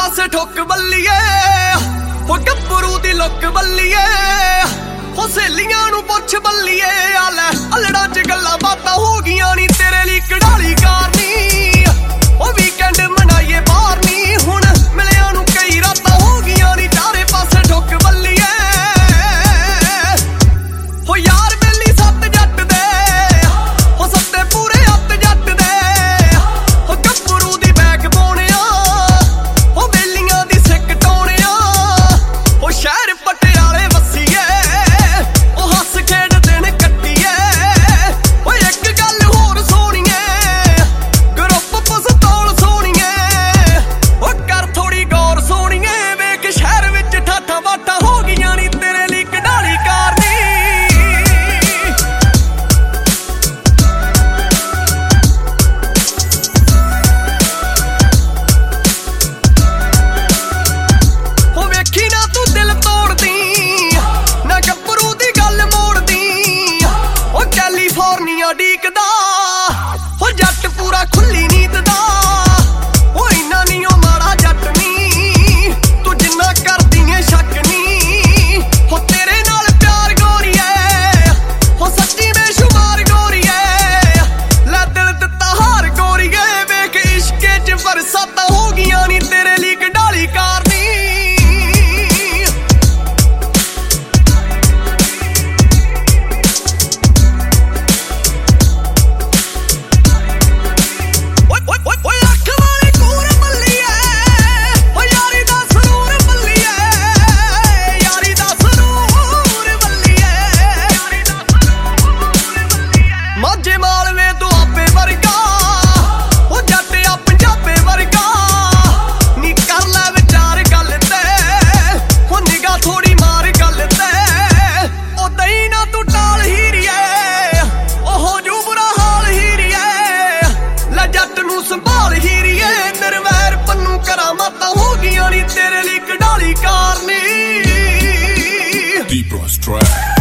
पासे ठुक बल्लीए हो गब्बरू दी लुक बल्लीए हो सहेलियां नूं पुछ बल्लीए आले अलड़ा च गल्लां बातां हो गईयां नी तेरे लई कढ़ाली कारनी ओ वीकेंड मनाइए बाहर नी हुण मिलियां नूं कई रातां हो गईयां नी चारे पासे ठुक बल्लीए हो यार बेली सत्त जट दे हो सत्ते पूरे हत्थ जट दे हो गब्बरू दी बैग पाउणिया हो बेलियां दी सिक टोणिया हो शहर पटियाले वसीए ओ हस खेड दिन कट्टीए ओ एक गल होर सोहणीए ग्रुप पस्तौल सोहणीए ओ कर थोड़ी गौर सोहणीए वेख शहर विच ठाठा बाठा हो गईयां नी तेरे लई कढ़ाली कारनी हो वेखी ना तू दिल तोड़दी ना गब्बरू दी गल मोड़दी ओ कैलीफोर्निया डीकदा हो जट पूरा खुली नींद दा ओ इन्ना नी ओ माड़ा जट नी तू जिन्ना करदी ऐ शक नी हो तेरे नाल प्यार गोरीए हो सच्ची बेशुमार गोरीए लै दिल दित्ता हार गोरीए वेख इश्के च बरसातां हो गईयां नी तेरे लई कढ़ाली कारनी ओए अख वाले कूर मल्लीए ओ यारी दा सरूर मल्लीए यारी दा सरूर मल्लीए माझे मालवे तू आपे वर्गा ओ जट आ पंजाबे वर्गा नी कर लै विचार गल ते हो निगाह थोड़ी मार गल ते ओ दई ना तू टाल हीरीए ओ हो जू बुरा हाल हीरीए लै जट नूं संभाल हीरीए निर्वैर पन्नू करामातां हो गईयां नी तेरे लई कढ़ाली कारनी Deep Rust Track.